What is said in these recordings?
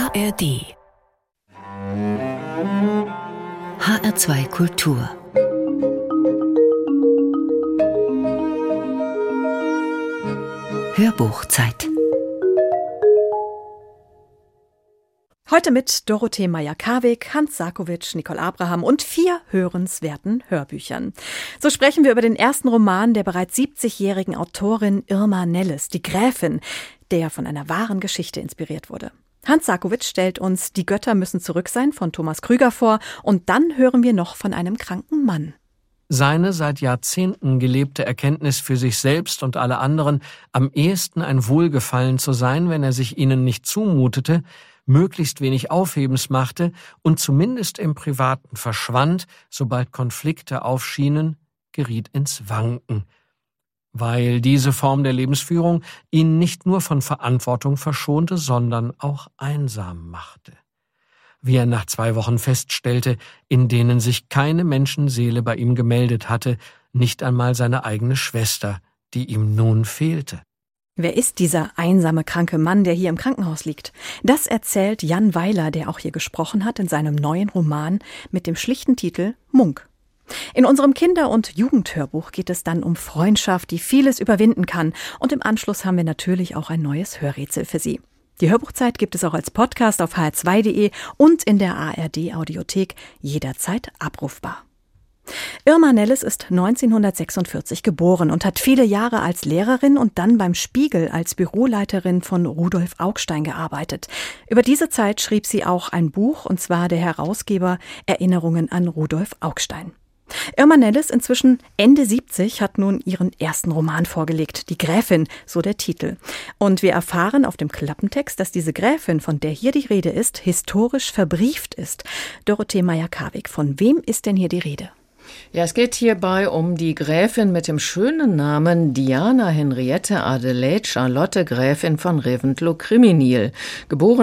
ARD HR2 Kultur Hörbuchzeit. Heute mit Dorothee Meyer-Karweg, Hans Sarkowitsch, Nicole Abraham und 4 hörenswerten Hörbüchern. So sprechen wir über den ersten Roman der bereits 70-jährigen Autorin Irma Nelles, Die Gräfin, der von einer wahren Geschichte inspiriert wurde. Hans Sarkowitsch stellt uns Die Götter müssen zurück sein von Thomas Krüger vor und dann hören wir noch von einem kranken Mann. Seine seit Jahrzehnten gelebte Erkenntnis für sich selbst und alle anderen, am ehesten ein Wohlgefallen zu sein, wenn er sich ihnen nicht zumutete, möglichst wenig Aufhebens machte und zumindest im Privaten verschwand, sobald Konflikte aufschienen, geriet ins Wanken. Weil diese Form der Lebensführung ihn nicht nur von Verantwortung verschonte, sondern auch einsam machte. Wie er nach 2 Wochen feststellte, in denen sich keine Menschenseele bei ihm gemeldet hatte, nicht einmal seine eigene Schwester, die ihm nun fehlte. Wer ist dieser einsame, kranke Mann, der hier im Krankenhaus liegt? Das erzählt Jan Weiler, der auch hier gesprochen hat, in seinem neuen Roman mit dem schlichten Titel Munk. In unserem Kinder- und Jugendhörbuch geht es dann um Freundschaft, die vieles überwinden kann. Und im Anschluss haben wir natürlich auch ein neues Hörrätsel für Sie. Die Hörbuchzeit gibt es auch als Podcast auf hr2.de und in der ARD-Audiothek jederzeit abrufbar. Irma Nelles ist 1946 geboren und hat viele Jahre als Lehrerin und dann beim Spiegel als Büroleiterin von Rudolf Augstein gearbeitet. Über diese Zeit schrieb sie auch ein Buch, und zwar der Herausgeber Erinnerungen an Rudolf Augstein. Irma Nelles, inzwischen Ende 70, hat nun ihren ersten Roman vorgelegt, Die Gräfin, so der Titel. Und wir erfahren auf dem Klappentext, dass diese Gräfin, von der hier die Rede ist, historisch verbrieft ist. Dorothee Meyer-Karweg, von wem ist denn hier die Rede? Ja, es geht hierbei um die Gräfin mit dem schönen Namen Diana Henriette Adelaide Charlotte Gräfin von Reventlow-Criminil. Geboren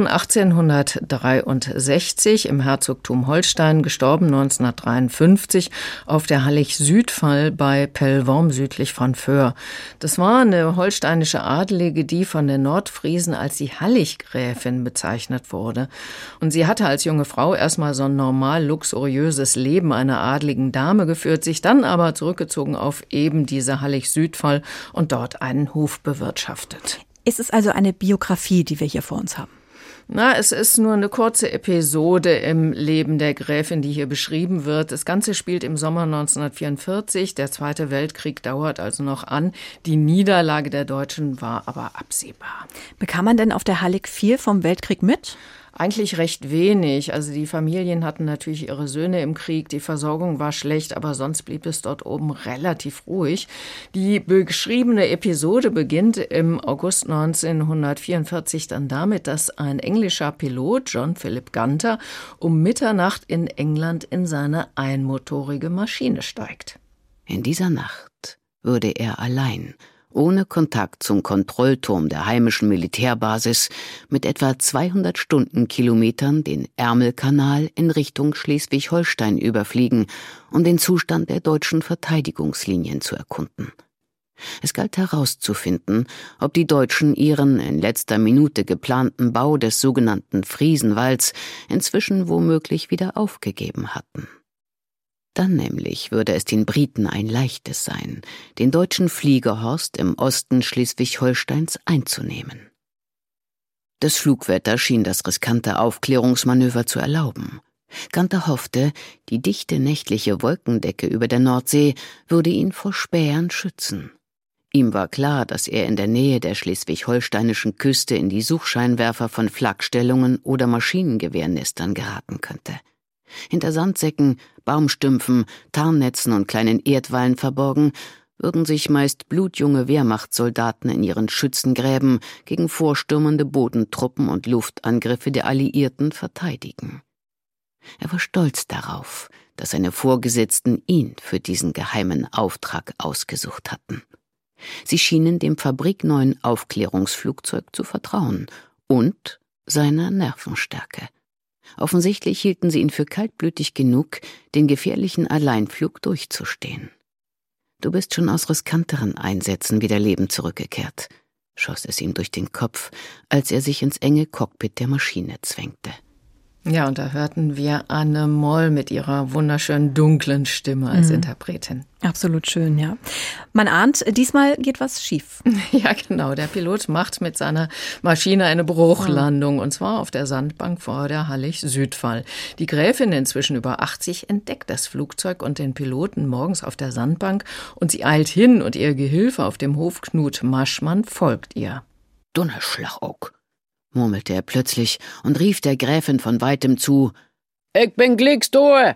1863 im Herzogtum Holstein, gestorben 1953 auf der Hallig-Südfall bei Pellworm südlich von Föhr. Das war eine holsteinische Adelige, die von den Nordfriesen als die Hallig-Gräfin bezeichnet wurde. Und sie hatte als junge Frau erstmal so ein normal luxuriöses Leben einer adligen Dame geführt, sich dann aber zurückgezogen auf eben diese Hallig-Südfall und dort einen Hof bewirtschaftet. Ist es also eine Biografie, die wir hier vor uns haben? Na, es ist nur eine kurze Episode im Leben der Gräfin, die hier beschrieben wird. Das Ganze spielt im Sommer 1944. Der Zweite Weltkrieg dauert also noch an. Die Niederlage der Deutschen war aber absehbar. Bekam man denn auf der Hallig viel vom Weltkrieg mit? Eigentlich recht wenig. Also die Familien hatten natürlich ihre Söhne im Krieg, die Versorgung war schlecht, aber sonst blieb es dort oben relativ ruhig. Die beschriebene Episode beginnt im August 1944 dann damit, dass ein englischer Pilot, John Philip Gunter, um Mitternacht in England in seine einmotorige Maschine steigt. In dieser Nacht würde er allein, ohne Kontakt zum Kontrollturm der heimischen Militärbasis, mit etwa 200 Stundenkilometern den Ärmelkanal in Richtung Schleswig-Holstein überfliegen, um den Zustand der deutschen Verteidigungslinien zu erkunden. Es galt herauszufinden, ob die Deutschen ihren in letzter Minute geplanten Bau des sogenannten Friesenwalls inzwischen womöglich wieder aufgegeben hatten. Dann nämlich würde es den Briten ein leichtes sein, den deutschen Fliegerhorst im Osten Schleswig-Holsteins einzunehmen. Das Flugwetter schien das riskante Aufklärungsmanöver zu erlauben. Gunter hoffte, die dichte nächtliche Wolkendecke über der Nordsee würde ihn vor Spähern schützen. Ihm war klar, dass er in der Nähe der schleswig-holsteinischen Küste in die Suchscheinwerfer von Flakstellungen oder Maschinengewehrnestern geraten könnte. Hinter Sandsäcken, Baumstümpfen, Tarnnetzen und kleinen Erdwallen verborgen, würden sich meist blutjunge Wehrmachtssoldaten in ihren Schützengräben gegen vorstürmende Bodentruppen und Luftangriffe der Alliierten verteidigen. Er war stolz darauf, dass seine Vorgesetzten ihn für diesen geheimen Auftrag ausgesucht hatten. Sie schienen dem fabrikneuen Aufklärungsflugzeug zu vertrauen und seiner Nervenstärke. Offensichtlich hielten sie ihn für kaltblütig genug, den gefährlichen Alleinflug durchzustehen. Du bist schon aus riskanteren Einsätzen wieder lebend zurückgekehrt. schoss es ihm durch den Kopf, als er sich ins enge Cockpit der Maschine zwängte. Ja, und da hörten wir Anne Moll mit ihrer wunderschönen dunklen Stimme als Interpretin. Absolut schön, ja. Man ahnt, diesmal geht was schief. Ja, genau. Der Pilot macht mit seiner Maschine eine Bruchlandung, und zwar auf der Sandbank vor der Hallig-Südfall. Die Gräfin, inzwischen über 80, entdeckt das Flugzeug und den Piloten morgens auf der Sandbank, und sie eilt hin, und ihr Gehilfe auf dem Hof Knut Maschmann folgt ihr. »Donnerschlag auch«, murmelte er plötzlich und rief der Gräfin von weitem zu: »Ich bin Glicksdoe!«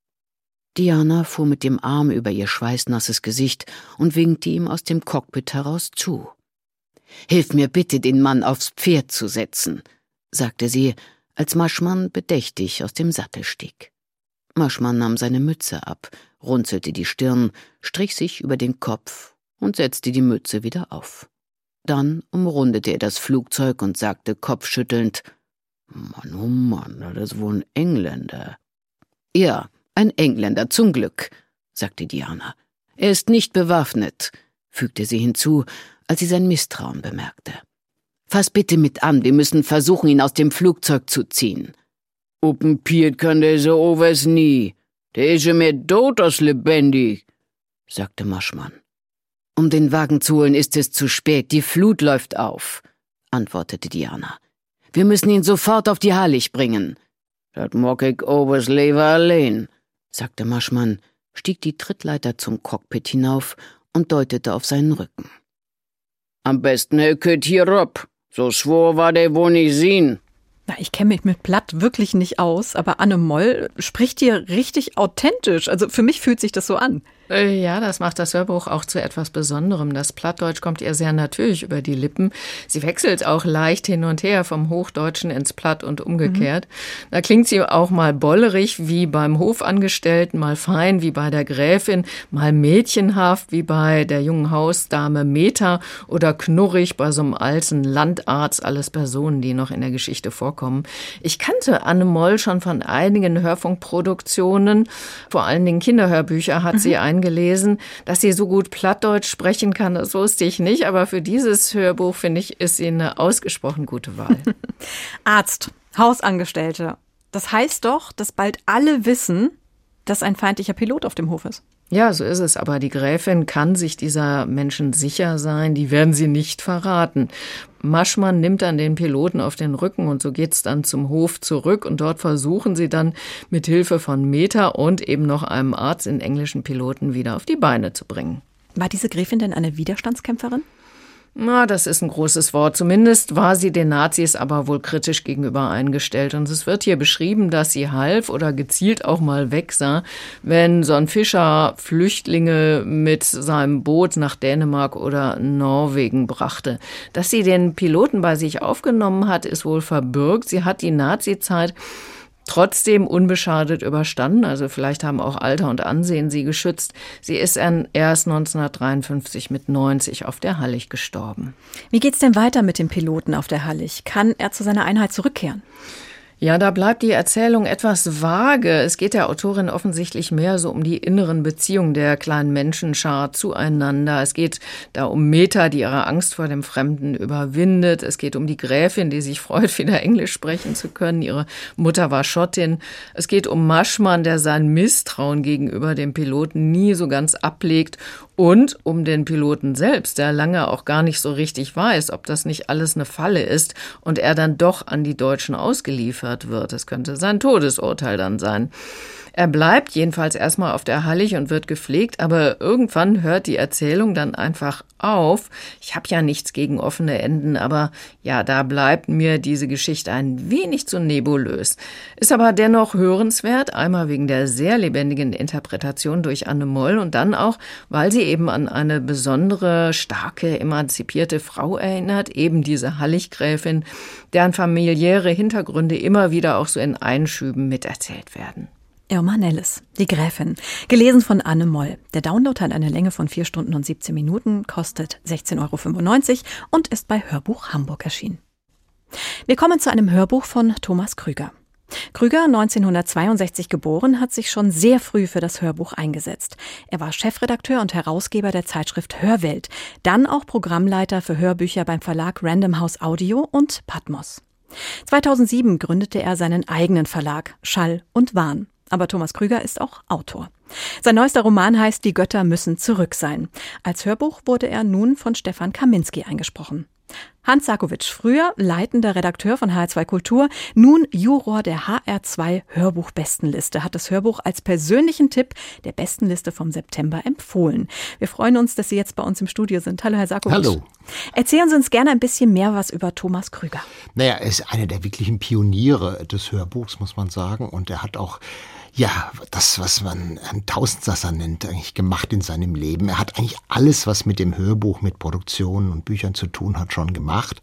Diana fuhr mit dem Arm über ihr schweißnasses Gesicht und winkte ihm aus dem Cockpit heraus zu. »Hilf mir bitte, den Mann aufs Pferd zu setzen«, sagte sie, als Maschmann bedächtig aus dem Sattel stieg. Maschmann nahm seine Mütze ab, runzelte die Stirn, strich sich über den Kopf und setzte die Mütze wieder auf. Dann umrundete er das Flugzeug und sagte kopfschüttelnd: »Mann, oh Mann, das ist wohl ein Engländer.« »Ja, ein Engländer, zum Glück«, sagte Diana. »Er ist nicht bewaffnet«, fügte sie hinzu, als sie sein Misstrauen bemerkte. »Fass bitte mit an, wir müssen versuchen, ihn aus dem Flugzeug zu ziehen.« »Open Piet kann der so overs nie. Der ist ja mehr tot als lebendig«, sagte Maschmann. »Um den Wagen zu holen, ist es zu spät, die Flut läuft auf«, antwortete Diana. »Wir müssen ihn sofort auf die Hallig bringen.« »Dat mag ich overs lieber allein«, sagte Maschmann, stieg die Trittleiter zum Cockpit hinauf und deutete auf seinen Rücken. »Am besten er könnt hier rob, so schwor war der wohl nicht sehen.« Na, ich kenne mich mit Platt wirklich nicht aus, aber Anne Moll spricht hier richtig authentisch. Also für mich fühlt sich das so an. Ja, das macht das Hörbuch auch zu etwas Besonderem. Das Plattdeutsch kommt ihr sehr natürlich über die Lippen. Sie wechselt auch leicht hin und her vom Hochdeutschen ins Platt und umgekehrt. Da klingt sie auch mal bollerig wie beim Hofangestellten, mal fein wie bei der Gräfin, mal mädchenhaft wie bei der jungen Hausdame Meta oder knurrig bei so einem alten Landarzt, alles Personen, die noch in der Geschichte vorkommen. Ich kannte Anne Moll schon von einigen Hörfunkproduktionen, vor allen Dingen Kinderhörbücher hat sie eingelesen. Dass sie so gut Plattdeutsch sprechen kann, das wusste ich nicht, aber für dieses Hörbuch, finde ich, ist sie eine ausgesprochen gute Wahl. Arzt, Hausangestellte. Das heißt doch, dass bald alle wissen, dass ein feindlicher Pilot auf dem Hof ist. Ja, so ist es. Aber die Gräfin kann sich dieser Menschen sicher sein, die werden sie nicht verraten. Maschmann nimmt dann den Piloten auf den Rücken und so geht's dann zum Hof zurück und dort versuchen sie dann mit Hilfe von Meta und eben noch einem Arzt in englischen Piloten wieder auf die Beine zu bringen. War diese Gräfin denn eine Widerstandskämpferin? Na, das ist ein großes Wort. Zumindest war sie den Nazis aber wohl kritisch gegenüber eingestellt. Und es wird hier beschrieben, dass sie half oder gezielt auch mal wegsah, wenn so ein Fischer Flüchtlinge mit seinem Boot nach Dänemark oder Norwegen brachte. Dass sie den Piloten bei sich aufgenommen hat, ist wohl verbürgt. Sie hat die Nazizeit trotzdem unbeschadet überstanden, also vielleicht haben auch Alter und Ansehen sie geschützt. Sie ist erst 1953 mit 90 auf der Hallig gestorben. Wie geht's denn weiter mit dem Piloten auf der Hallig? Kann er zu seiner Einheit zurückkehren? Ja, da bleibt die Erzählung etwas vage. Es geht der Autorin offensichtlich mehr so um die inneren Beziehungen der kleinen Menschenschar zueinander. Es geht da um Meta, die ihre Angst vor dem Fremden überwindet. Es geht um die Gräfin, die sich freut, wieder Englisch sprechen zu können. Ihre Mutter war Schottin. Es geht um Maschmann, der sein Misstrauen gegenüber dem Piloten nie so ganz ablegt. Und um den Piloten selbst, der lange auch gar nicht so richtig weiß, ob das nicht alles eine Falle ist und er dann doch an die Deutschen ausgeliefert wird. Es könnte sein Todesurteil dann sein. Er bleibt jedenfalls erstmal auf der Hallig und wird gepflegt, aber irgendwann hört die Erzählung dann einfach auf. Ich habe ja nichts gegen offene Enden, aber ja, da bleibt mir diese Geschichte ein wenig zu nebulös. Ist aber dennoch hörenswert, einmal wegen der sehr lebendigen Interpretation durch Anne Moll und dann auch, weil sie eben an eine besondere, starke, emanzipierte Frau erinnert, eben diese Halliggräfin, deren familiäre Hintergründe immer wieder auch so in Einschüben miterzählt werden. Irma Nelles, die Gräfin. Gelesen von Anne Moll. Der Download hat eine Länge von 4 Stunden und 17 Minuten, kostet 16,95 € und ist bei Hörbuch Hamburg erschienen. Wir kommen zu einem Hörbuch von Thomas Krüger. Krüger, 1962 geboren, hat sich schon sehr früh für das Hörbuch eingesetzt. Er war Chefredakteur und Herausgeber der Zeitschrift Hörwelt, dann auch Programmleiter für Hörbücher beim Verlag Random House Audio und Patmos. 2007 gründete er seinen eigenen Verlag Schall und Wahn. Aber Thomas Krüger ist auch Autor. Sein neuester Roman heißt Die Götter müssen zurück sein. Als Hörbuch wurde er nun von Stefan Kaminski eingesprochen. Hans Sarkowitsch, früher leitender Redakteur von HR2 Kultur, nun Juror der HR2 Hörbuch-Bestenliste, hat das Hörbuch als persönlichen Tipp der Bestenliste vom September empfohlen. Wir freuen uns, dass Sie jetzt bei uns im Studio sind. Hallo, Herr Sarkowitsch. Hallo. Erzählen Sie uns gerne ein bisschen mehr was über Thomas Krüger. Naja, er ist einer der wirklichen Pioniere des Hörbuchs, muss man sagen. Und er hat auch das, was man einen Tausendsasser nennt, eigentlich gemacht in seinem Leben. Er hat eigentlich alles, was mit dem Hörbuch, mit Produktionen und Büchern zu tun hat, schon gemacht.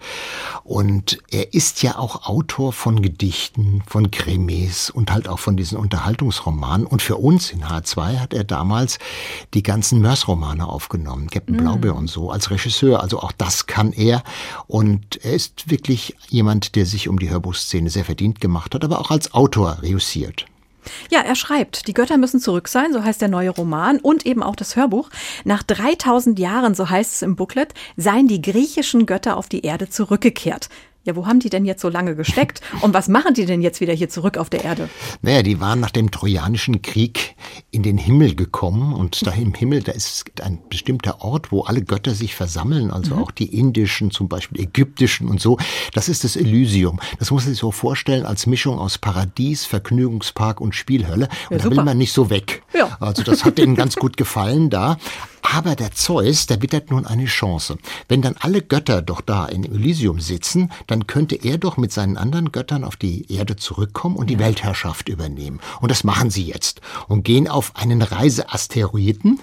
Und er ist ja auch Autor von Gedichten, von Krimis und halt auch von diesen Unterhaltungsromanen. Und für uns in H2 hat er damals die ganzen Mörs-Romane aufgenommen, Captain Blaubeer und so, als Regisseur. Also auch das kann er. Und er ist wirklich jemand, der sich um die Hörbuchszene sehr verdient gemacht hat, aber auch als Autor reüssiert. Ja, er schreibt, die Götter müssen zurück sein, so heißt der neue Roman und eben auch das Hörbuch. Nach 3000 Jahren, so heißt es im Booklet, seien die griechischen Götter auf die Erde zurückgekehrt. Ja, wo haben die denn jetzt so lange gesteckt? Und was machen die denn jetzt wieder hier zurück auf der Erde? Naja, die waren nach dem Trojanischen Krieg in den Himmel gekommen. Und da im Himmel, da ist ein bestimmter Ort, wo alle Götter sich versammeln. Also auch die indischen, zum Beispiel ägyptischen und so. Das ist das Elysium. Das muss man sich so vorstellen als Mischung aus Paradies, Vergnügungspark und Spielhölle. Und da will man nicht so weg. Ja. Also das hat denen ganz gut gefallen da. Aber der Zeus, der wittert nun eine Chance. Wenn dann alle Götter doch da in Elysium sitzen, dann könnte er doch mit seinen anderen Göttern auf die Erde zurückkommen und die Weltherrschaft übernehmen. Und das machen sie jetzt und gehen auf einen Reiseasteroiden,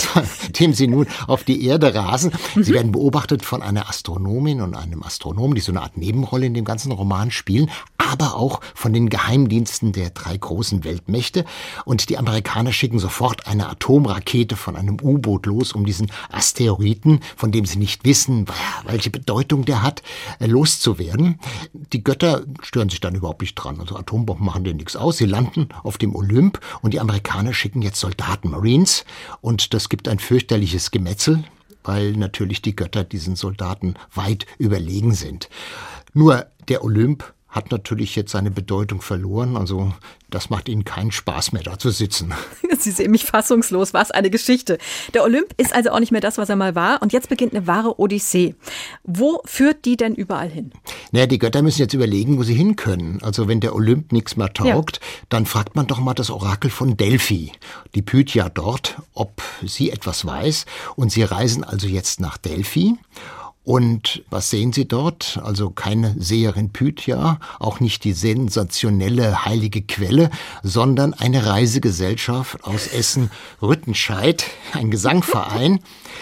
dem sie nun auf die Erde rasen. Sie werden beobachtet von einer Astronomin und einem Astronomen, die so eine Art Nebenrolle in dem ganzen Roman spielen, aber auch von den Geheimdiensten der 3 großen Weltmächte. Und die Amerikaner schicken sofort eine Atomrakete von einem U-Boot los, um diesen Asteroiden, von dem sie nicht wissen, welche Bedeutung der hat, loszuwerden. Die Götter stören sich dann überhaupt nicht dran. Also Atombomben machen denen nichts aus. Sie landen auf dem Olymp und die Amerikaner schicken jetzt Soldaten, Marines. Und das gibt ein fürchterliches Gemetzel, weil natürlich die Götter diesen Soldaten weit überlegen sind. Nur der Olymp hat natürlich jetzt seine Bedeutung verloren. Also das macht ihnen keinen Spaß mehr, da zu sitzen. Sie sehen mich fassungslos, was eine Geschichte. Der Olymp ist also auch nicht mehr das, was er mal war. Und jetzt beginnt eine wahre Odyssee. Wo führt die denn überall hin? Naja, die Götter müssen jetzt überlegen, wo sie hin können. Also wenn der Olymp nichts mehr taugt, dann fragt man doch mal das Orakel von Delphi. Die Pythia dort, ob sie etwas weiß. Und sie reisen also jetzt nach Delphi. Und was sehen Sie dort? Also keine Seherin Pythia, auch nicht die sensationelle heilige Quelle, sondern eine Reisegesellschaft aus Essen-Rüttenscheid, ein Gesangverein.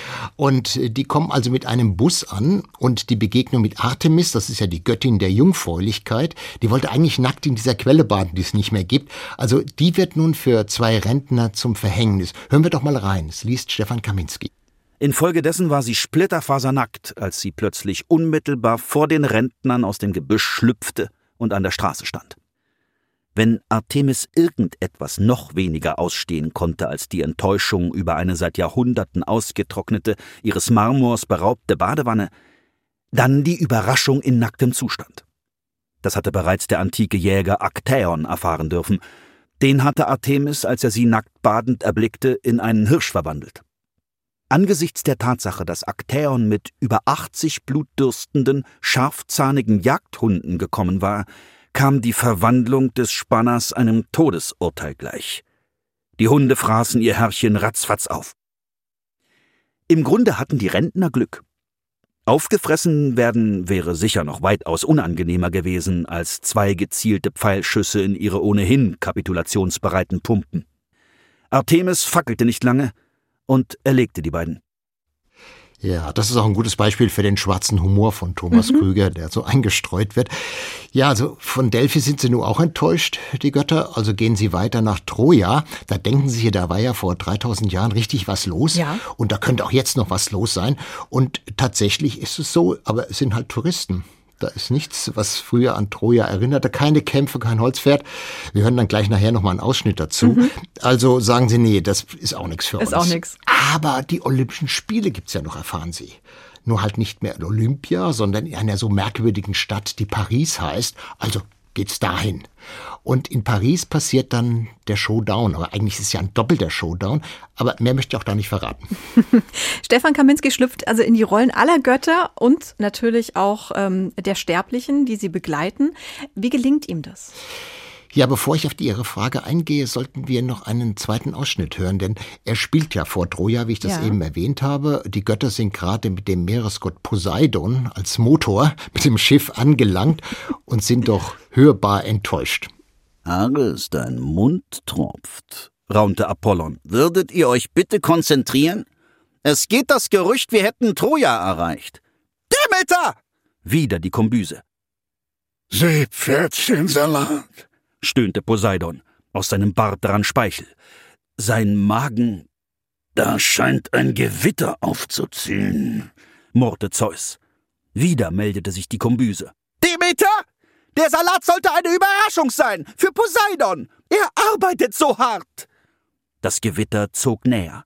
Und die kommen also mit einem Bus an und die Begegnung mit Artemis, das ist ja die Göttin der Jungfräulichkeit, die wollte eigentlich nackt in dieser Quelle baden, die es nicht mehr gibt. Also die wird nun für 2 Rentner zum Verhängnis. Hören wir doch mal rein, es liest Stefan Kaminski. Infolgedessen war sie splitterfasernackt, als sie plötzlich unmittelbar vor den Rentnern aus dem Gebüsch schlüpfte und an der Straße stand. Wenn Artemis irgendetwas noch weniger ausstehen konnte als die Enttäuschung über eine seit Jahrhunderten ausgetrocknete, ihres Marmors beraubte Badewanne, dann die Überraschung in nacktem Zustand. Das hatte bereits der antike Jäger Aktäon erfahren dürfen. Den hatte Artemis, als er sie nackt badend erblickte, in einen Hirsch verwandelt. Angesichts der Tatsache, dass Aktäon mit über 80 blutdürstenden, scharfzahnigen Jagdhunden gekommen war, kam die Verwandlung des Spanners einem Todesurteil gleich. Die Hunde fraßen ihr Herrchen ratzfatz auf. Im Grunde hatten die Rentner Glück. Aufgefressen werden wäre sicher noch weitaus unangenehmer gewesen als 2 gezielte Pfeilschüsse in ihre ohnehin kapitulationsbereiten Pumpen. Artemis fackelte nicht lange und erlegte die beiden. Ja, das ist auch ein gutes Beispiel für den schwarzen Humor von Thomas Krüger, der so eingestreut wird. Ja, also von Delphi sind sie nun auch enttäuscht, die Götter. Also gehen sie weiter nach Troja. Da denken sie, da war ja vor 3000 Jahren richtig was los. Ja. Und da könnte auch jetzt noch was los sein. Und tatsächlich ist es so, aber es sind halt Touristen. Da ist nichts, was früher an Troja erinnerte. Keine Kämpfe, kein Holzpferd. Wir hören dann gleich nachher nochmal einen Ausschnitt dazu. Also sagen Sie, nee, das ist auch nichts für uns. Ist auch nichts. Aber die Olympischen Spiele gibt's ja noch, erfahren Sie. Nur halt nicht mehr in Olympia, sondern in einer so merkwürdigen Stadt, die Paris heißt. Also geht's dahin. Und in Paris passiert dann der Showdown. Aber eigentlich ist es ja ein doppelter Showdown. Aber mehr möchte ich auch da nicht verraten. Stefan Kaminski schlüpft also in die Rollen aller Götter und natürlich auch der Sterblichen, die sie begleiten. Wie gelingt ihm das? Ja, bevor ich auf Ihre Frage eingehe, sollten wir noch einen zweiten Ausschnitt hören, denn er spielt ja vor Troja, wie ich das eben erwähnt habe. Die Götter sind gerade mit dem Meeresgott Poseidon als Motor mit dem Schiff angelangt und sind doch hörbar enttäuscht. Ares, dein Mund tropft, raunte Apollon. Würdet ihr euch bitte konzentrieren? Es geht das Gerücht, wir hätten Troja erreicht. Demeter! Wieder die Kombüse. Seepferdchensalat, stöhnte Poseidon, aus seinem Bart dran Speichel. Sein Magen... Da scheint ein Gewitter aufzuziehen, murrte Zeus. Wieder meldete sich die Kombüse. Demeter! Der Salat sollte eine Überraschung sein für Poseidon! Er arbeitet so hart! Das Gewitter zog näher.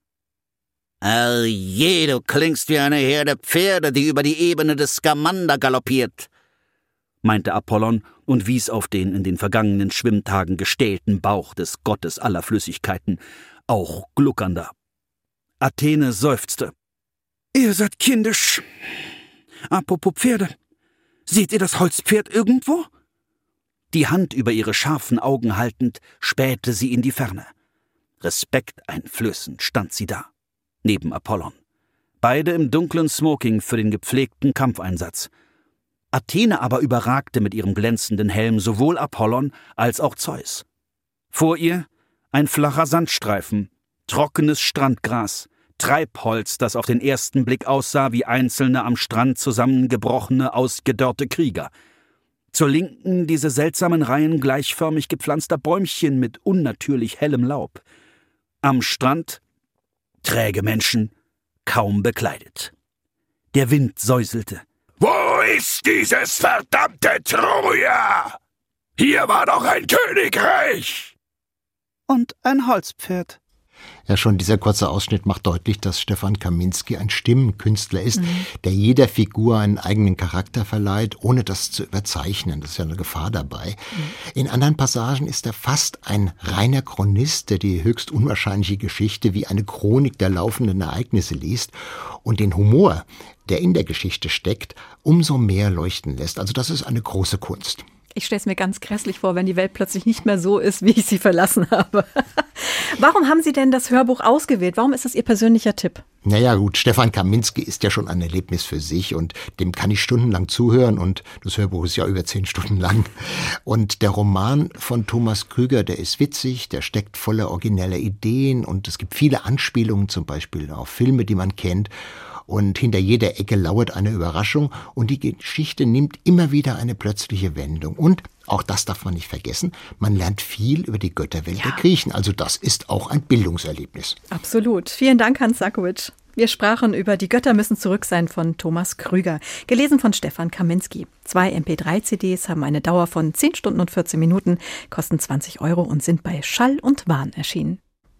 Je, du klingst wie eine Herde Pferde, die über die Ebene des Skamander galoppiert, meinte Apollon und wies auf den in den vergangenen Schwimmtagen gestählten Bauch des Gottes aller Flüssigkeiten, auch gluckernder. Athene seufzte. Ihr seid kindisch. Apropos Pferde. Seht ihr das Holzpferd irgendwo? Die Hand über ihre scharfen Augen haltend, spähte sie in die Ferne. Respekteinflößend stand sie da, neben Apollon. Beide im dunklen Smoking für den gepflegten Kampfeinsatz. Athene aber überragte mit ihrem glänzenden Helm sowohl Apollon als auch Zeus. Vor ihr ein flacher Sandstreifen, trockenes Strandgras, Treibholz, das auf den ersten Blick aussah wie einzelne am Strand zusammengebrochene, ausgedörrte Krieger. Zur Linken diese seltsamen Reihen gleichförmig gepflanzter Bäumchen mit unnatürlich hellem Laub. Am Strand träge Menschen, kaum bekleidet. Der Wind säuselte. Wo ist dieses verdammte Troja? Hier war doch ein Königreich! Und ein Holzpferd. Ja, schon dieser kurze Ausschnitt macht deutlich, dass Stefan Kaminski ein Stimmenkünstler ist, der jeder Figur einen eigenen Charakter verleiht, ohne das zu überzeichnen. Das ist ja eine Gefahr dabei. In anderen Passagen ist er fast ein reiner Chronist, der die höchst unwahrscheinliche Geschichte wie eine Chronik der laufenden Ereignisse liest und den Humor, der in der Geschichte steckt, umso mehr leuchten lässt. Also das ist eine große Kunst. Ich stelle es mir ganz grässlich vor, wenn die Welt plötzlich nicht mehr so ist, wie ich sie verlassen habe. Warum haben Sie denn das Hörbuch ausgewählt? Warum ist das Ihr persönlicher Tipp? Naja gut, Stefan Kaminski ist ja schon ein Erlebnis für sich und dem kann ich stundenlang zuhören und das Hörbuch ist ja über 10 Stunden lang. Und der Roman von Thomas Krüger, der ist witzig, der steckt voller origineller Ideen und es gibt viele Anspielungen, zum Beispiel auf Filme, die man kennt. Und hinter jeder Ecke lauert eine Überraschung und die Geschichte nimmt immer wieder eine plötzliche Wendung. Und, auch das darf man nicht vergessen, man lernt viel über die Götterwelt der Griechen. Also das ist auch ein Bildungserlebnis. Absolut. Vielen Dank, Hans Sakowitsch. Wir sprachen über Die Götter müssen zurück sein von Thomas Krüger, gelesen von Stefan Kaminski. 2 MP3-CDs haben eine Dauer von 10 Stunden und 14 Minuten, kosten 20 € und sind bei Schall und Wahn erschienen.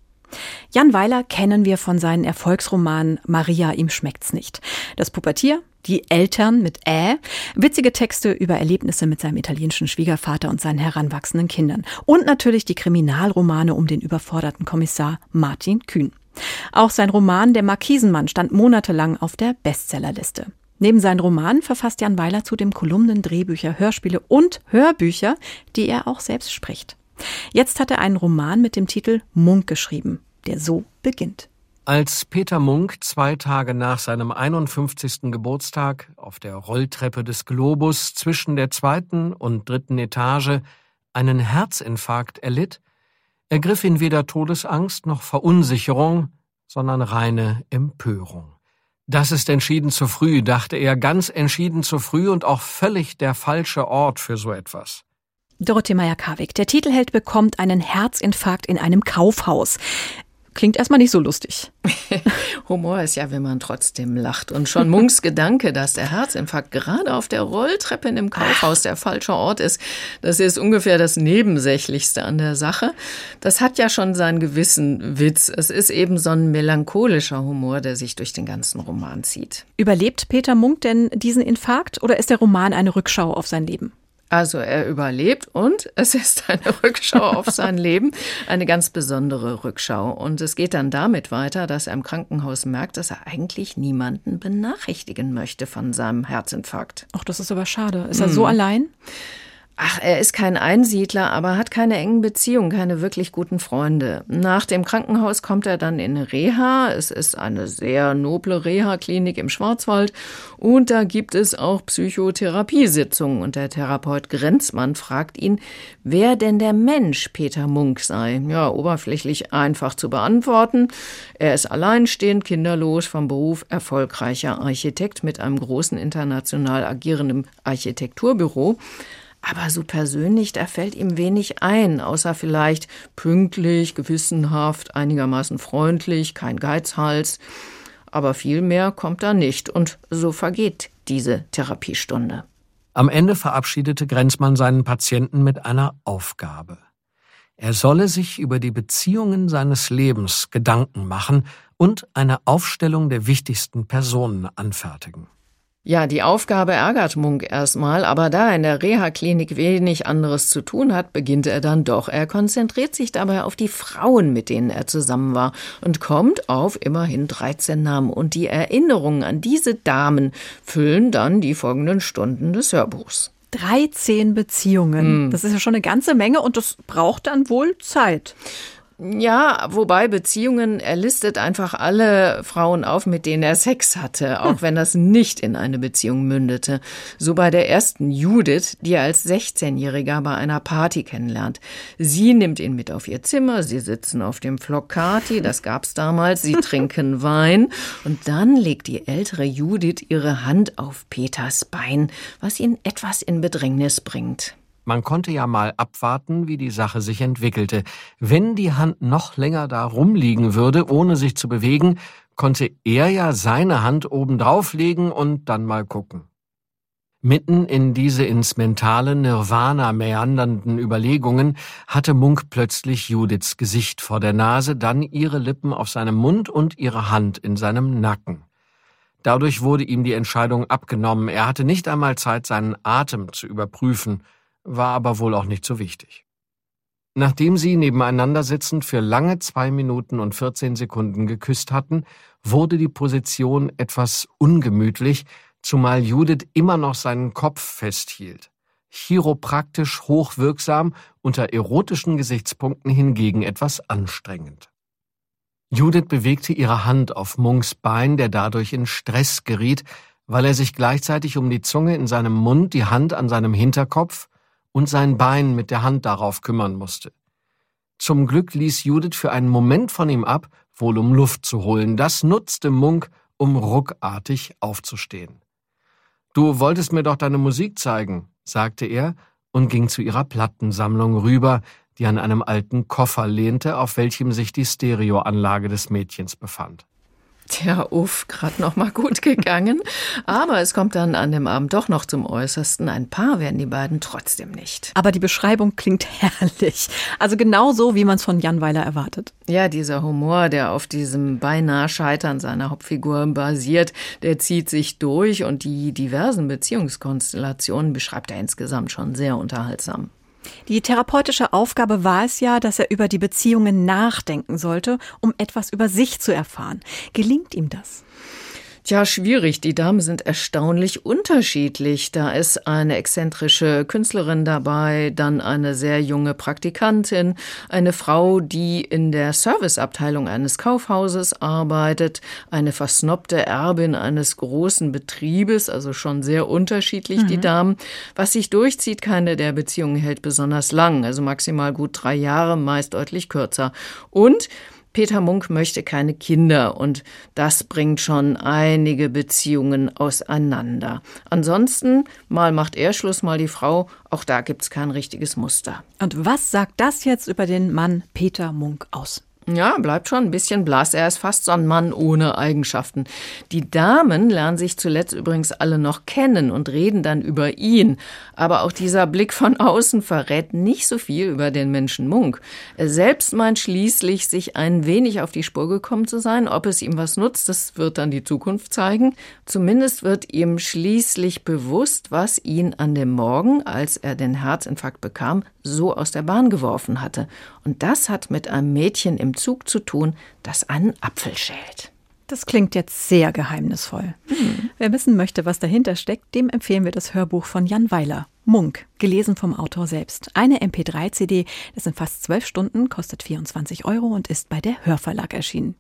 Jan Weiler kennen wir von seinen Erfolgsromanen Maria, ihm schmeckt's nicht. Das Pubertier, die Eltern mit witzige Texte über Erlebnisse mit seinem italienischen Schwiegervater und seinen heranwachsenden Kindern. Und natürlich die Kriminalromane um den überforderten Kommissar Martin Kühn. Auch sein Roman Der Markisenmann stand monatelang auf der Bestsellerliste. Neben seinen Romanen verfasst Jan Weiler zudem Kolumnen, Drehbücher, Hörspiele und Hörbücher, die er auch selbst spricht. Jetzt hat er einen Roman mit dem Titel Munk geschrieben, der so beginnt. Als Peter Munk 2 Tage nach seinem 51. Geburtstag auf der Rolltreppe des Globus zwischen der 2. und 3. Etage einen Herzinfarkt erlitt, ergriff ihn weder Todesangst noch Verunsicherung, sondern reine Empörung. Das ist entschieden zu früh, dachte er, ganz entschieden zu früh und auch völlig der falsche Ort für so etwas. Dorothee Meyer-Karwig, der Titelheld bekommt einen Herzinfarkt in einem Kaufhaus. klingt erstmal nicht so lustig. Humor ist ja, wenn man trotzdem lacht. Und schon Munks Gedanke, dass der Herzinfarkt gerade auf der Rolltreppe in dem Kaufhaus der falsche Ort ist, das ist ungefähr das Nebensächlichste an der Sache. Das hat ja schon seinen gewissen Witz. Es ist eben so ein melancholischer Humor, der sich durch den ganzen Roman zieht. Überlebt Peter Munk denn diesen Infarkt oder ist der Roman eine Rückschau auf sein Leben? Also er überlebt und es ist eine Rückschau auf sein Leben, eine ganz besondere Rückschau. Und es geht dann damit weiter, dass er im Krankenhaus merkt, dass er eigentlich niemanden benachrichtigen möchte von seinem Herzinfarkt. Ach, das ist aber schade. Ist er so allein? Ach, er ist kein Einsiedler, aber hat keine engen Beziehungen, keine wirklich guten Freunde. Nach dem Krankenhaus kommt er dann in eine Reha. Es ist eine sehr noble Reha-Klinik im Schwarzwald. Und da gibt es auch Psychotherapiesitzungen. Und der Therapeut Grenzmann fragt ihn, wer denn der Mensch Peter Munk sei. Ja, oberflächlich einfach zu beantworten. Er ist alleinstehend, kinderlos, vom Beruf erfolgreicher Architekt mit einem großen international agierenden Architekturbüro. Aber so persönlich, da fällt ihm wenig ein, außer vielleicht pünktlich, gewissenhaft, einigermaßen freundlich, kein Geizhals. Aber viel mehr kommt da nicht und so vergeht diese Therapiestunde. Am Ende verabschiedete Grenzmann seinen Patienten mit einer Aufgabe. Er solle sich über die Beziehungen seines Lebens Gedanken machen und eine Aufstellung der wichtigsten Personen anfertigen. Ja, die Aufgabe ärgert Munk erstmal, aber da er in der Reha-Klinik wenig anderes zu tun hat, beginnt er dann doch. Er konzentriert sich dabei auf die Frauen, mit denen er zusammen war und kommt auf immerhin 13 Namen. Und die Erinnerungen an diese Damen füllen dann die folgenden Stunden des Hörbuchs. 13 Beziehungen. Das ist ja schon eine ganze Menge und das braucht dann wohl Zeit. Ja, wobei Beziehungen, er listet einfach alle Frauen auf, mit denen er Sex hatte, auch wenn das nicht in eine Beziehung mündete. So bei der ersten Judith, die er als 16-Jähriger bei einer Party kennenlernt. Sie nimmt ihn mit auf ihr Zimmer, sie sitzen auf dem Flocati, das gab's damals, sie trinken Wein und dann legt die ältere Judith ihre Hand auf Peters Bein, was ihn etwas in Bedrängnis bringt. Man konnte ja mal abwarten, wie die Sache sich entwickelte. Wenn die Hand noch länger da rumliegen würde, ohne sich zu bewegen, konnte er ja seine Hand obendrauf legen und dann mal gucken. Mitten in diese ins mentale Nirvana meandernden Überlegungen hatte Munk plötzlich Judiths Gesicht vor der Nase, dann ihre Lippen auf seinem Mund und ihre Hand in seinem Nacken. Dadurch wurde ihm die Entscheidung abgenommen. Er hatte nicht einmal Zeit, seinen Atem zu überprüfen, war aber wohl auch nicht so wichtig. Nachdem sie nebeneinander sitzend für lange 2 Minuten und 14 Sekunden geküsst hatten, wurde die Position etwas ungemütlich, zumal Judith immer noch seinen Kopf festhielt. Chiropraktisch hochwirksam, unter erotischen Gesichtspunkten hingegen etwas anstrengend. Judith bewegte ihre Hand auf Munks Bein, der dadurch in Stress geriet, weil er sich gleichzeitig um die Zunge in seinem Mund, die Hand an seinem Hinterkopf und sein Bein mit der Hand darauf kümmern musste. Zum Glück ließ Judith für einen Moment von ihm ab, wohl um Luft zu holen. Das nutzte Munk, um ruckartig aufzustehen. »Du wolltest mir doch deine Musik zeigen«, sagte er und ging zu ihrer Plattensammlung rüber, die an einem alten Koffer lehnte, auf welchem sich die Stereoanlage des Mädchens befand. Tja, gerade noch mal gut gegangen. Aber es kommt dann an dem Abend doch noch zum Äußersten. Ein Paar werden die beiden trotzdem nicht. Aber die Beschreibung klingt herrlich. Also genau so, wie man es von Jan Weiler erwartet. Ja, dieser Humor, der auf diesem beinahe Scheitern seiner Hauptfigur basiert, der zieht sich durch und die diversen Beziehungskonstellationen beschreibt er insgesamt schon sehr unterhaltsam. Die therapeutische Aufgabe war es ja, dass er über die Beziehungen nachdenken sollte, um etwas über sich zu erfahren. Gelingt ihm das? Tja, schwierig. Die Damen sind erstaunlich unterschiedlich. Da ist eine exzentrische Künstlerin dabei, dann eine sehr junge Praktikantin, eine Frau, die in der Serviceabteilung eines Kaufhauses arbeitet, eine versnobte Erbin eines großen Betriebes, also schon sehr unterschiedlich die Damen. Was sich durchzieht, keine der Beziehungen hält besonders lang, also maximal gut 3 Jahre, meist deutlich kürzer. Und Peter Munk möchte keine Kinder und das bringt schon einige Beziehungen auseinander. Ansonsten, mal macht er Schluss, mal die Frau, auch da gibt's kein richtiges Muster. Und was sagt das jetzt über den Mann Peter Munk aus? Ja, bleibt schon ein bisschen blass. Er ist fast so ein Mann ohne Eigenschaften. Die Damen lernen sich zuletzt übrigens alle noch kennen und reden dann über ihn. Aber auch dieser Blick von außen verrät nicht so viel über den Menschen Munk. Er selbst meint schließlich, sich ein wenig auf die Spur gekommen zu sein. Ob es ihm was nutzt, das wird dann die Zukunft zeigen. Zumindest wird ihm schließlich bewusst, was ihn an dem Morgen, als er den Herzinfarkt bekam, so aus der Bahn geworfen hatte. Und das hat mit einem Mädchen im Zug zu tun, das einen Apfel schält. Das klingt jetzt sehr geheimnisvoll. Wer wissen möchte, was dahinter steckt, dem empfehlen wir das Hörbuch von Jan Weiler, Munk, gelesen vom Autor selbst. Eine MP3-CD, das sind fast 12 Stunden, kostet 24 € und ist bei der Hörverlag erschienen.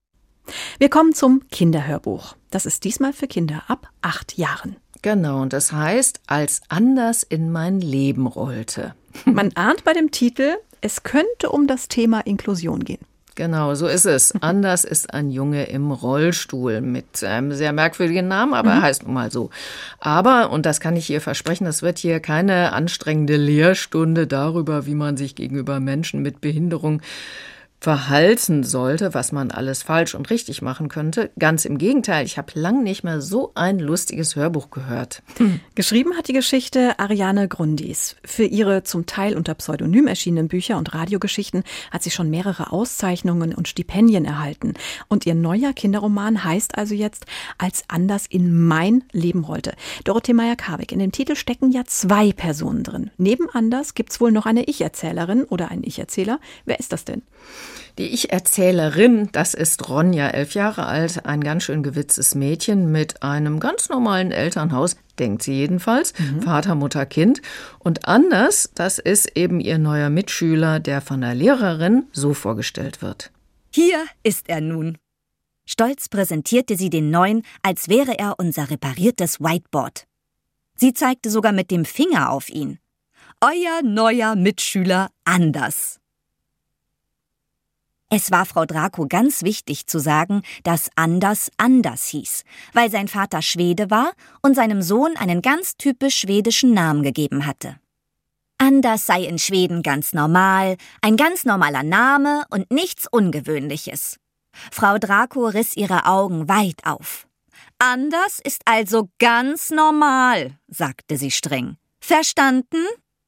Wir kommen zum Kinderhörbuch. Das ist diesmal für Kinder ab 8 Jahren. Genau, und das heißt, als Anders in mein Leben rollte. Man ahnt bei dem Titel, es könnte um das Thema Inklusion gehen. Genau, so ist es. Anders ist ein Junge im Rollstuhl mit einem sehr merkwürdigen Namen, aber er heißt nun mal so. Aber, und das kann ich hier versprechen, das wird hier keine anstrengende Lehrstunde darüber, wie man sich gegenüber Menschen mit Behinderung verhalten sollte, was man alles falsch und richtig machen könnte. Ganz im Gegenteil, ich habe lang nicht mehr so ein lustiges Hörbuch gehört. Geschrieben hat die Geschichte Ariane Grundis. Für ihre zum Teil unter Pseudonym erschienenen Bücher und Radiogeschichten hat sie schon mehrere Auszeichnungen und Stipendien erhalten. Und ihr neuer Kinderroman heißt also jetzt Als Anders in mein Leben rollte. Dorothee Meyer-Karbeck, in dem Titel stecken ja 2 Personen drin. Neben Anders gibt's wohl noch eine Ich-Erzählerin oder einen Ich-Erzähler. Wer ist das denn? Die Ich-Erzählerin, das ist Ronja, 11 Jahre alt, ein ganz schön gewitztes Mädchen mit einem ganz normalen Elternhaus, denkt sie jedenfalls, Vater, Mutter, Kind. Und Anders, das ist eben ihr neuer Mitschüler, der von der Lehrerin so vorgestellt wird. Hier ist er nun. Stolz präsentierte sie den Neuen, als wäre er unser repariertes Whiteboard. Sie zeigte sogar mit dem Finger auf ihn. Euer neuer Mitschüler Anders. Es war Frau Draco ganz wichtig zu sagen, dass Anders Anders hieß, weil sein Vater Schwede war und seinem Sohn einen ganz typisch schwedischen Namen gegeben hatte. Anders sei in Schweden ganz normal, ein ganz normaler Name und nichts Ungewöhnliches. Frau Draco riss ihre Augen weit auf. Anders ist also ganz normal, sagte sie streng. Verstanden?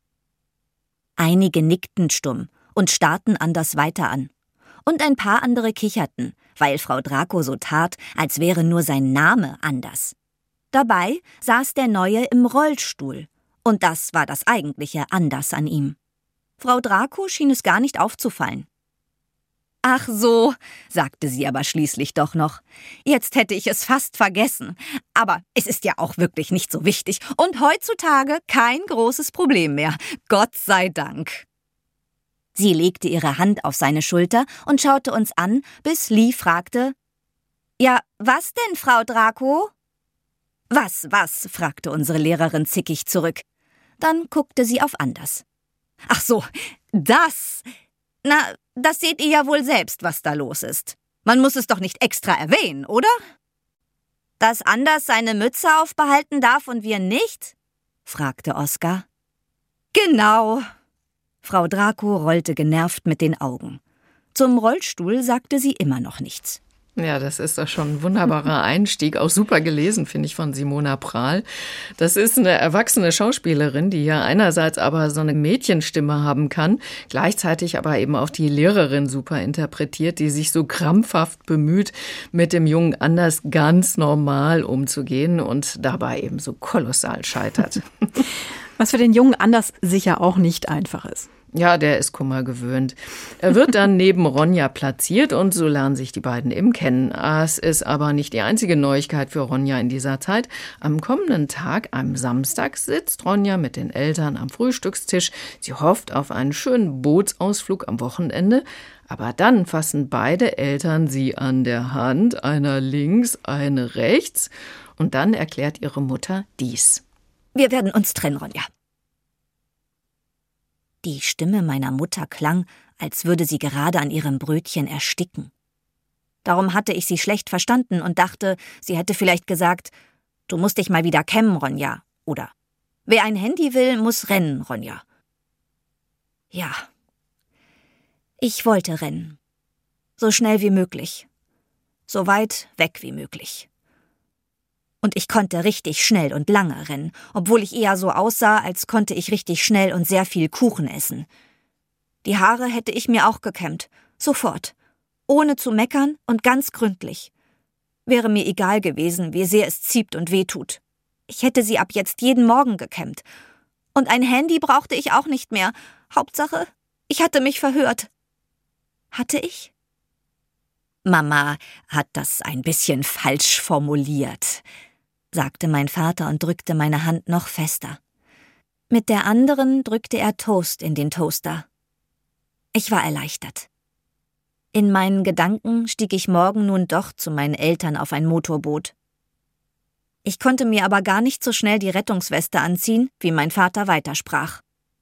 Einige nickten stumm und starrten Anders weiter an. Und ein paar andere kicherten, weil Frau Draco so tat, als wäre nur sein Name anders. Dabei saß der Neue im Rollstuhl. Und das war das eigentliche Anders an ihm. Frau Draco schien es gar nicht aufzufallen. »Ach so«, sagte sie aber schließlich doch noch. »Jetzt hätte ich es fast vergessen. Aber es ist ja auch wirklich nicht so wichtig. Und heutzutage kein großes Problem mehr. Gott sei Dank.« Sie legte ihre Hand auf seine Schulter und schaute uns an, bis Lee fragte, »Ja, was denn, Frau Draco?« »Was?«, fragte unsere Lehrerin zickig zurück. Dann guckte sie auf Anders. »Ach so, das. Na, das seht ihr ja wohl selbst, was da los ist. Man muss es doch nicht extra erwähnen, oder?« »Dass Anders seine Mütze aufbehalten darf und wir nicht?« fragte Oskar. »Genau.« Frau Draco rollte genervt mit den Augen. Zum Rollstuhl sagte sie immer noch nichts. Ja, das ist doch schon ein wunderbarer Einstieg. Auch super gelesen, finde ich, von Simona Prahl. Das ist eine erwachsene Schauspielerin, die ja einerseits aber so eine Mädchenstimme haben kann, gleichzeitig aber eben auch die Lehrerin super interpretiert, die sich so krampfhaft bemüht, mit dem Jungen Anders ganz normal umzugehen und dabei eben so kolossal scheitert. Was für den Jungen Anders sicher auch nicht einfach ist. Ja, der ist Kummer gewöhnt. Er wird dann neben Ronja platziert und so lernen sich die beiden eben kennen. Es ist aber nicht die einzige Neuigkeit für Ronja in dieser Zeit. Am kommenden Tag, am Samstag, sitzt Ronja mit den Eltern am Frühstückstisch. Sie hofft auf einen schönen Bootsausflug am Wochenende. Aber dann fassen beide Eltern sie an der Hand, einer links, eine rechts. Und dann erklärt ihre Mutter dies. Wir werden uns trennen, Ronja. Die Stimme meiner Mutter klang, als würde sie gerade an ihrem Brötchen ersticken. Darum hatte ich sie schlecht verstanden und dachte, sie hätte vielleicht gesagt, du musst dich mal wieder kämmen, Ronja. Oder, wer ein Handy will, muss rennen, Ronja. Ja, ich wollte rennen. So schnell wie möglich. So weit weg wie möglich. Und ich konnte richtig schnell und lange rennen, obwohl ich eher so aussah, als konnte ich richtig schnell und sehr viel Kuchen essen. Die Haare hätte ich mir auch gekämmt. Sofort. Ohne zu meckern und ganz gründlich. Wäre mir egal gewesen, wie sehr es zieht und wehtut. Ich hätte sie ab jetzt jeden Morgen gekämmt. Und ein Handy brauchte ich auch nicht mehr. Hauptsache, ich hatte mich verhört. Hatte ich? Mama hat das ein bisschen falsch formuliert, sagte mein Vater und drückte meine Hand noch fester. Mit der anderen drückte er Toast in den Toaster. Ich war erleichtert. In meinen Gedanken stieg ich morgen nun doch zu meinen Eltern auf ein Motorboot. Ich konnte mir aber gar nicht so schnell die Rettungsweste anziehen, wie mein Vater weitersprach.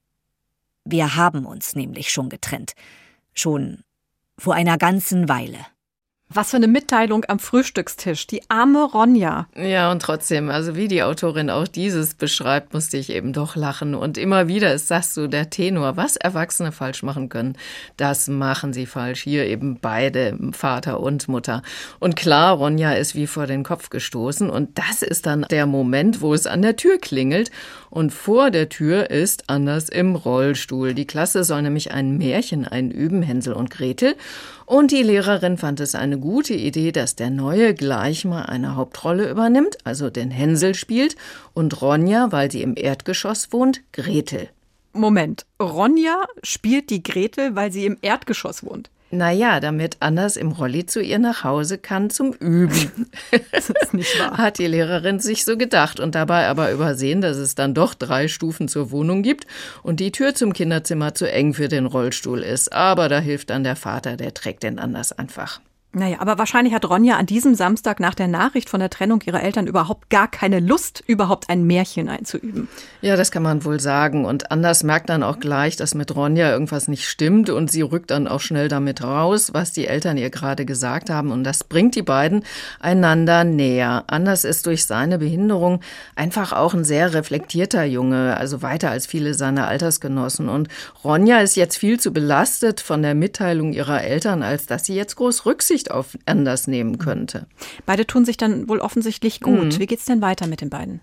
Wir haben uns nämlich schon getrennt. Schon vor einer ganzen Weile. Was für eine Mitteilung am Frühstückstisch. Die arme Ronja. Ja, und trotzdem, also wie die Autorin auch dieses beschreibt, musste ich eben doch lachen. Und immer wieder ist das so der Tenor. Was Erwachsene falsch machen können, das machen sie falsch. Hier eben beide, Vater und Mutter. Und klar, Ronja ist wie vor den Kopf gestoßen. Und das ist dann der Moment, wo es an der Tür klingelt. Und vor der Tür ist Anders im Rollstuhl. Die Klasse soll nämlich ein Märchen einüben, Hänsel und Gretel. Und die Lehrerin fand es eine gute Idee, dass der Neue gleich mal eine Hauptrolle übernimmt, also den Hänsel spielt, und Ronja, weil sie im Erdgeschoss wohnt, Gretel. Moment, Ronja spielt die Gretel, weil sie im Erdgeschoss wohnt? Naja, damit Anders im Rolli zu ihr nach Hause kann zum Üben. Das ist nicht wahr. Hat die Lehrerin sich so gedacht und dabei aber übersehen, dass es dann doch 3 Stufen zur Wohnung gibt und die Tür zum Kinderzimmer zu eng für den Rollstuhl ist. Aber da hilft dann der Vater, der trägt den Anders einfach. Naja, aber wahrscheinlich hat Ronja an diesem Samstag nach der Nachricht von der Trennung ihrer Eltern überhaupt gar keine Lust, überhaupt ein Märchen einzuüben. Ja, das kann man wohl sagen. Und Anders merkt dann auch gleich, dass mit Ronja irgendwas nicht stimmt und sie rückt dann auch schnell damit raus, was die Eltern ihr gerade gesagt haben. Und das bringt die beiden einander näher. Anders ist durch seine Behinderung einfach auch ein sehr reflektierter Junge, also weiter als viele seiner Altersgenossen. Und Ronja ist jetzt viel zu belastet von der Mitteilung ihrer Eltern, als dass sie jetzt groß Rücksicht auf Anders nehmen könnte. Beide tun sich dann wohl offensichtlich gut. Wie geht's denn weiter mit den beiden?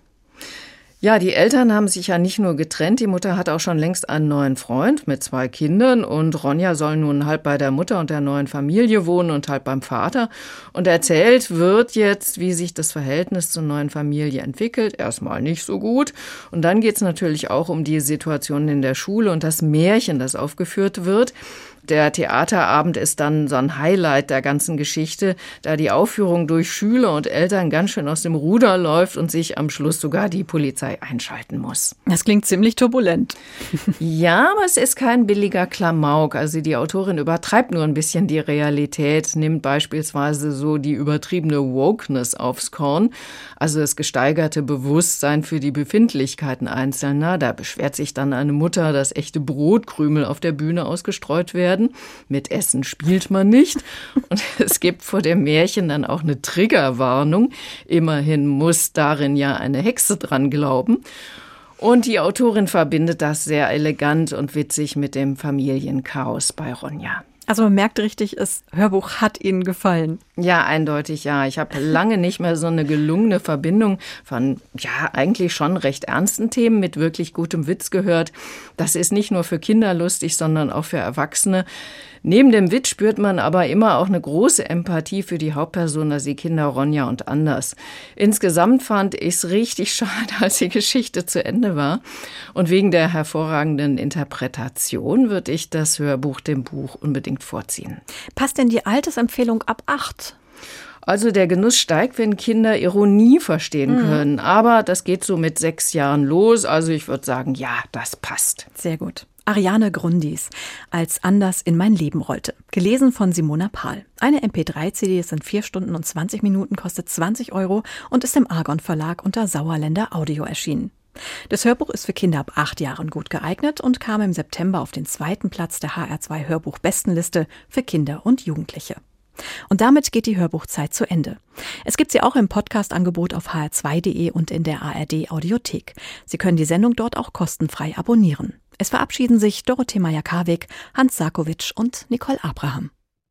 Ja, die Eltern haben sich ja nicht nur getrennt, die Mutter hat auch schon längst einen neuen Freund mit 2 Kindern und Ronja soll nun halb bei der Mutter und der neuen Familie wohnen und halb beim Vater. Und erzählt wird jetzt, wie sich das Verhältnis zur neuen Familie entwickelt. Erstmal nicht so gut. Und dann geht's natürlich auch um die Situation in der Schule und das Märchen, das aufgeführt wird. Der Theaterabend ist dann so ein Highlight der ganzen Geschichte, da die Aufführung durch Schüler und Eltern ganz schön aus dem Ruder läuft und sich am Schluss sogar die Polizei einschalten muss. Das klingt ziemlich turbulent. Ja, aber es ist kein billiger Klamauk. Also die Autorin übertreibt nur ein bisschen die Realität, nimmt beispielsweise so die übertriebene Wokeness aufs Korn, also das gesteigerte Bewusstsein für die Befindlichkeiten Einzelner. Da beschwert sich dann eine Mutter, dass echte Brotkrümel auf der Bühne ausgestreut werden. Mit Essen spielt man nicht. Und es gibt vor dem Märchen dann auch eine Triggerwarnung. Immerhin muss darin ja eine Hexe dran glauben. Und die Autorin verbindet das sehr elegant und witzig mit dem Familienchaos bei Ronja. Also man merkt richtig, das Hörbuch hat Ihnen gefallen. Ja, eindeutig ja. Ich habe lange nicht mehr so eine gelungene Verbindung von, ja, eigentlich schon recht ernsten Themen mit wirklich gutem Witz gehört. Das ist nicht nur für Kinder lustig, sondern auch für Erwachsene. Neben dem Witz spürt man aber immer auch eine große Empathie für die Hauptperson, also die Kinder Ronja und Anders. Insgesamt fand ich es richtig schade, als die Geschichte zu Ende war. Und wegen der hervorragenden Interpretation würde ich das Hörbuch dem Buch unbedingt vorziehen. Passt denn die Altersempfehlung ab 8? Also der Genuss steigt, wenn Kinder Ironie verstehen können. Aber das geht so mit 6 Jahren los. Also ich würde sagen, ja, das passt. Sehr gut. Ariane Grundis, als Anders in mein Leben rollte. Gelesen von Simona Pahl. Eine MP3-CD ist in 4 Stunden und 20 Minuten, kostet 20 € und ist im Argon Verlag unter Sauerländer Audio erschienen. Das Hörbuch ist für Kinder ab 8 Jahren gut geeignet und kam im September auf den 2. Platz der HR2 Hörbuch-Bestenliste für Kinder und Jugendliche. Und damit geht die Hörbuchzeit zu Ende. Es gibt sie auch im Podcast-Angebot auf hr2.de und in der ARD-Audiothek. Sie können die Sendung dort auch kostenfrei abonnieren. Es verabschieden sich Dorothee Meyer-Karweg, Hans Sarkowitsch und Nicole Abraham.